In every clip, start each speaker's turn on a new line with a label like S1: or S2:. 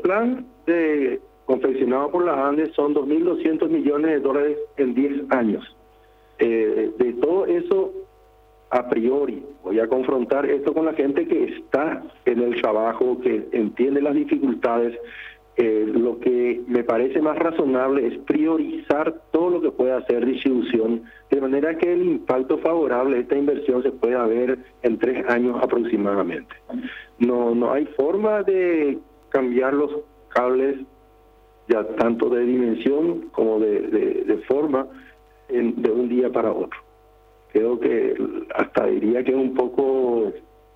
S1: plan confeccionado por la ANDE son 2.200 millones de dólares en 10 años. De todo eso, a priori, voy a confrontar esto con la gente que está en el trabajo, que entiende las dificultades. Lo que me parece más razonable es priorizar todo lo que pueda hacer distribución, de manera que el impacto favorable de esta inversión se pueda ver en 3 años aproximadamente. No hay forma de cambiar los cables, ya tanto de dimensión como de forma, de un día para otro. Creo que hasta diría que es un poco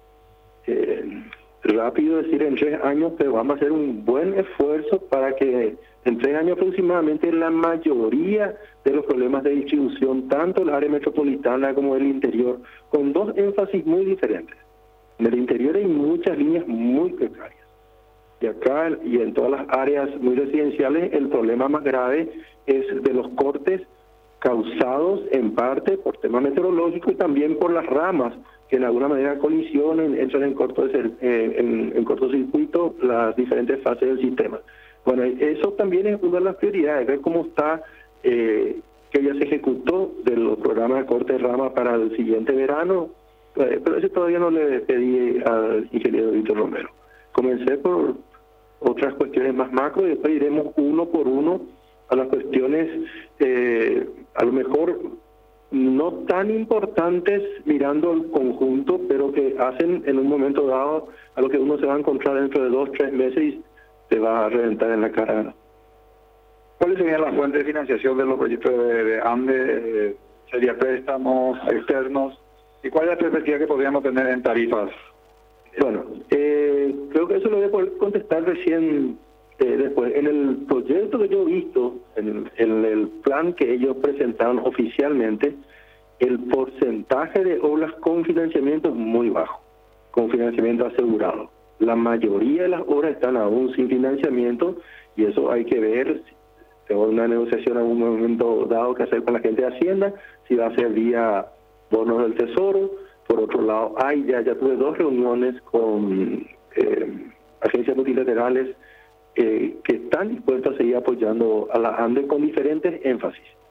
S1: rápido decir en 3 años, pero vamos a hacer un buen esfuerzo para que en 3 años aproximadamente la mayoría de los problemas de distribución, tanto el área metropolitana como el interior, con 2 énfasis muy diferentes. En el interior hay muchas líneas muy precarias. Y acá y en todas las áreas muy residenciales el problema más grave es de los cortes causados en parte por temas meteorológicos y también por las ramas que en alguna manera colisionen, entran en cortocircuito las diferentes fases del sistema. Bueno, eso también es una de las prioridades, ver cómo está, que ya se ejecutó de los programas de corte de rama para el siguiente verano, pero ese todavía no le pedí al ingeniero Víctor Romero. Comencé por otras cuestiones más macro y después iremos uno por uno a las cuestiones a lo mejor no tan importantes mirando el conjunto, pero que hacen en un momento dado a lo que uno se va a encontrar dentro de 2 o 3 meses y te va a reventar en la cara.
S2: ¿Cuáles serían las fuentes de financiación de los proyectos de ANDE? ¿Sería préstamos externos? ¿Y cuál es la perspectiva que podríamos tener en tarifas?
S1: Bueno, creo que eso lo voy a poder contestar recién después. En el proyecto que yo he visto, en el plan que ellos presentaron oficialmente, el porcentaje de obras con financiamiento es muy bajo, con financiamiento asegurado. La mayoría de las obras están aún sin financiamiento y eso hay que ver. Tengo una negociación en un momento dado que hacer con la gente de Hacienda, si va a ser vía bonos del Tesoro. Por otro lado, ya tuve 2 reuniones con agencias multilaterales que están dispuestas a seguir apoyando a la ANDE con diferentes énfasis.